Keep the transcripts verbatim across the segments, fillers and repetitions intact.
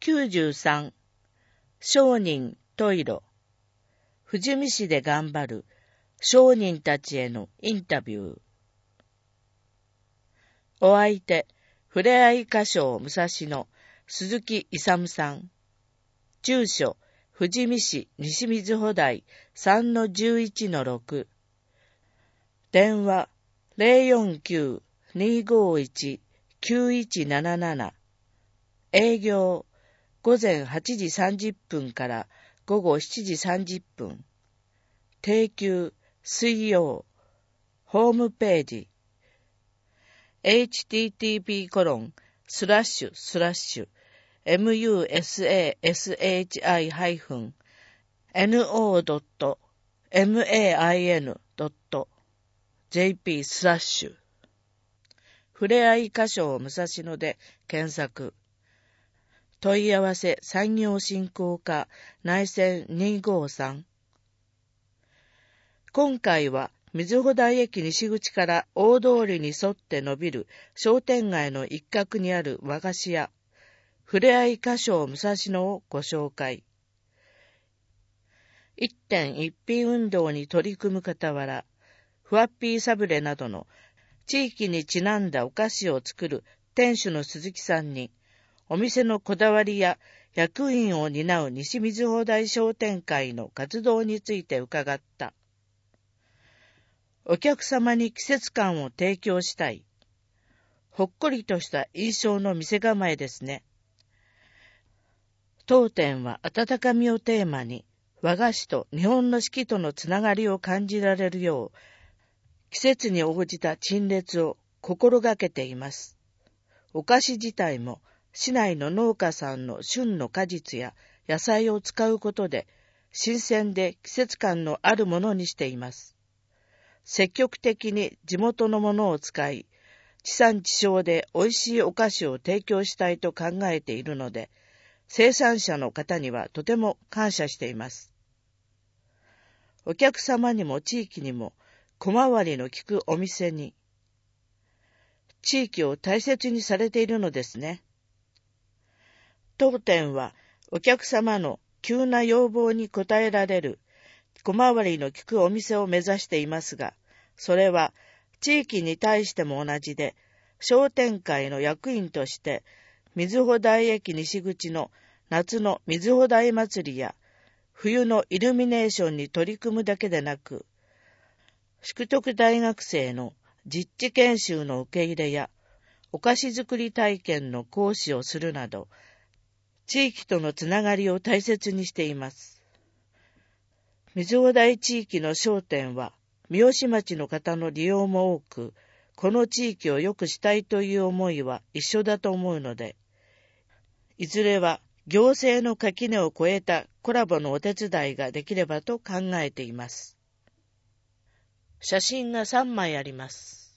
きゅうじゅうさん、商人トイロ。富士見市で頑張る商人たちへのインタビュー。お相手、ふれあい歌唱武蔵野鈴木勇さん。住所、富士見市西水穂台 さんのじゅういちのろく。電話 ゼロよんきゅう にーごーいち きゅういちなななな。営業、午前はちじさんじゅっぷんから午後しちじさんじゅっぷん。定休、水曜。ホームページ。エイチティーティーピーコロンスラッシュスラッシュエムユーエスエーエスエイチアイハイフンエヌオードットエムエーアイエヌドットジェーピースラッシュふれあい歌唱武蔵野で検索。問い合わせ産業振興課内線にーごーさん。今回は水穂台駅西口から大通りに沿って伸びる商店街の一角にある和菓子屋、ふれあい歌唱武蔵野をご紹介。一点一品運動に取り組む傍ら、ふわっぴーサブレなどの地域にちなんだお菓子を作る店主の鈴木さんに、お店のこだわりや役員を担う西水穂台商店会の活動について伺った。お客様に季節感を提供したい。ほっこりとした印象の店構えですね。当店は温かみをテーマに、和菓子と日本の四季とのつながりを感じられるよう、季節に応じた陳列を心がけています。お菓子自体も市内の農家さんの旬の果実や野菜を使うことで、新鮮で季節感のあるものにしています。積極的に地元のものを使い、地産地消で美味しいお菓子を提供したいと考えているので、生産者の方にはとても感謝しています。お客様にも地域にも小回りの利くお店に、地域を大切にされているのですね。当店はお客様の急な要望に応えられる小回りの利くお店を目指していますが、それは地域に対しても同じで、商店会の役員として水穂台駅西口の夏の水穂台祭りや冬のイルミネーションに取り組むだけでなく、淑徳大学生の実地研修の受け入れやお菓子作り体験の講師をするなど、地域とのつながりを大切にしています。水穂台地域の商店は三好町の方の利用も多く、この地域を良くしたいという思いは一緒だと思うので、いずれは行政の垣根を越えたコラボのお手伝いができればと考えています。写真がさんまいあります。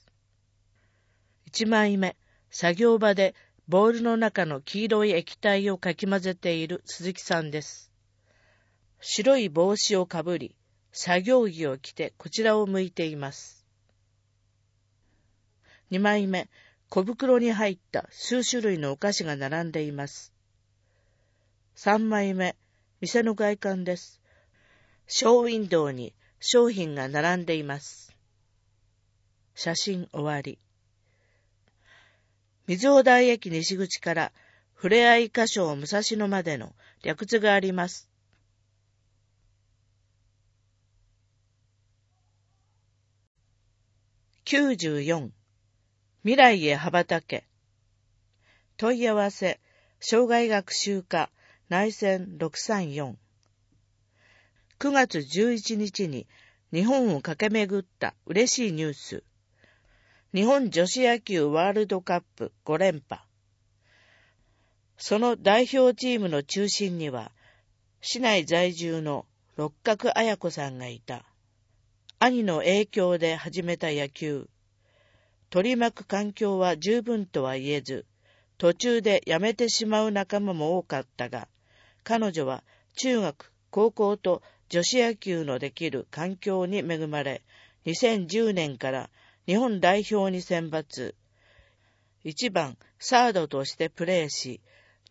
いちまいめ、作業場でボウルの中の黄色い液体をかき混ぜている鈴木さんです。白い帽子をかぶり、作業着を着てこちらを向いています。にまいめ、小袋に入った数種類のお菓子が並んでいます。さんまいめ、店の外観です。ショーウィンドウに商品が並んでいます。写真終わり。水穂台駅西口からふれあい歌唱武蔵野までの略図があります。きゅうじゅうよん、未来へ羽ばたけ。問い合わせ、生涯学習課内線ろくさんよん。くがつじゅういちにちに日本を駆け巡った嬉しいニュース。日本女子野球ワールドカップごれんぱ。その代表チームの中心には、市内在住の六角綾子さんがいた。兄の影響で始めた野球。取り巻く環境は十分とは言えず、途中で辞めてしまう仲間も多かったが、彼女は中学、高校と女子野球のできる環境に恵まれ、にせんじゅうねんから日本代表に選抜。いちばんサードとしてプレーし、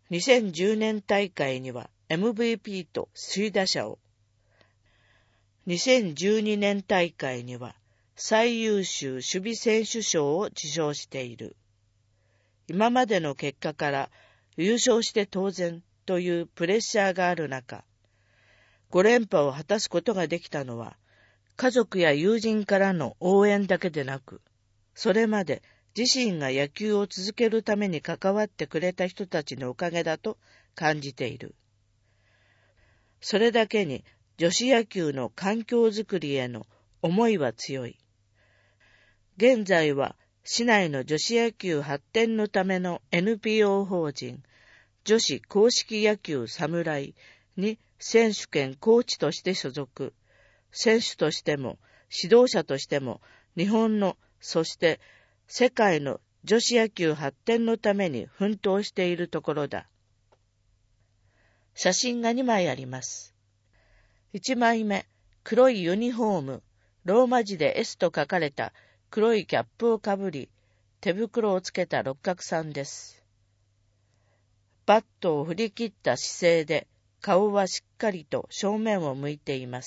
にせんじゅうねん大会には エムブイピー と首位打者を、にせんじゅうにねん大会には最優秀守備選手賞を受賞している。今までの結果から優勝して当然というプレッシャーがある中、ご連覇を果たすことができたのは、家族や友人からの応援だけでなく、それまで自身が野球を続けるために関わってくれた人たちのおかげだと感じている。それだけに女子野球の環境づくりへの思いは強い。現在は市内の女子野球発展のための エヌピーオー 法人、女子硬式野球侍に選手兼コーチとして所属。選手としても指導者としても日本の、そして世界の女子野球発展のために奮闘しているところだ。写真がにまいあります。いちまいめ、黒いユニフォーム、ローマ字で エス と書かれた黒いキャップをかぶり、手袋をつけた六角さんです。バットを振り切った姿勢で、顔はしっかりと正面を向いています。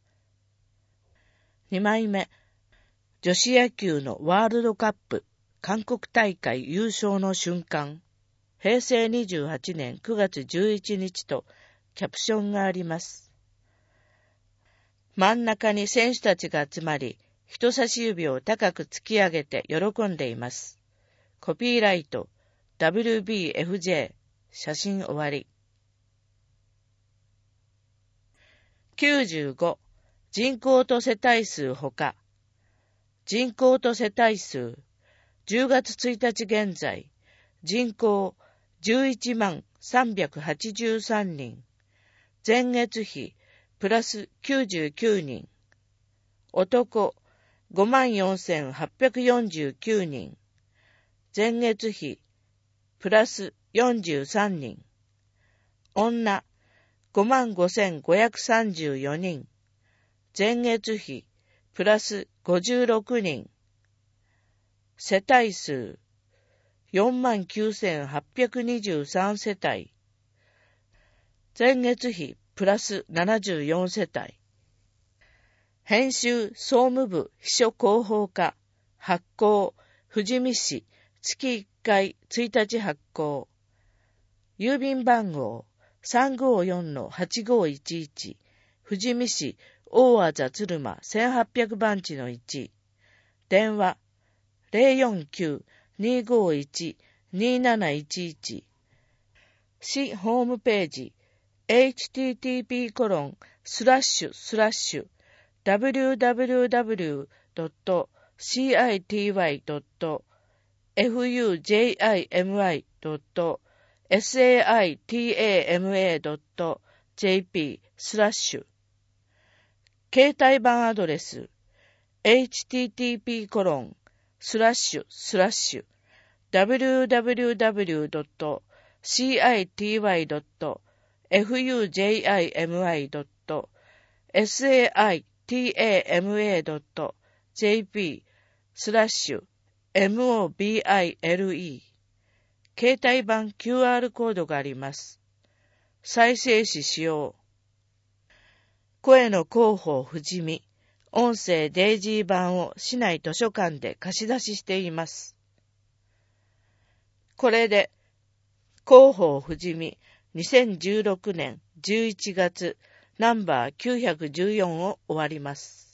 にまいめ、女子野球のワールドカップ韓国大会優勝の瞬間、へいせいにじゅうはちねんくがつじゅういちにちとキャプションがあります。真ん中に選手たちが集まり、人差し指を高く突き上げて喜んでいます。コピーライト ダブリュービーエフジェー 写真終わり。きゅうじゅうご、人口と世帯数ほか。人口と世帯数、じゅうがつついたち現在、人口じゅういちまんさんびゃくはちじゅうさんにん、前月比プラスきゅうじゅうきゅうにん、男ごまんよんせんはっぴゃくよんじゅうきゅうにん、前月比プラスよんじゅうさんにん、女ごまんごせんごひゃくさんじゅうよにん、前月比プラスごじゅうろくにん、世帯数よんまんきゅうせんはっぴゃくにじゅうさん世帯、前月比プラスななじゅうよん世帯、編集総務部秘書広報課発行富士見市月いっかいついたち発行、郵便番号 さんごーよんのはちごーいちいち 富士見市大字鶴間せんはっぴゃくばんちのいち、電話 ゼロよんきゅう にーごーいち にーなないちいち、市ホームページ エイチティーティーピーコロンスラッシュスラッシュダブリューダブリューダブリュードットシーアイティーワイドットエフユージェイアイエムアイドットエスエーアイティーエーエムエードットジェーピースラッシュ、携帯版アドレス エイチティーティーピーコロンスラッシュスラッシュダブリューダブリューダブリュードットシーアイティーワイドットエフユージェイアイエムアイドットエスエーアイティーエーエムエードットジェーピースラッシュエムオービーアイエルイー、携帯版 キューアール コードがあります。再生紙使用。声の広報富士見、音声デイジー版を市内図書館で貸し出ししています。これで、広報富士見にせんじゅうろくねんじゅういちがつナンバーきゅうひゃくじゅうよんを終わります。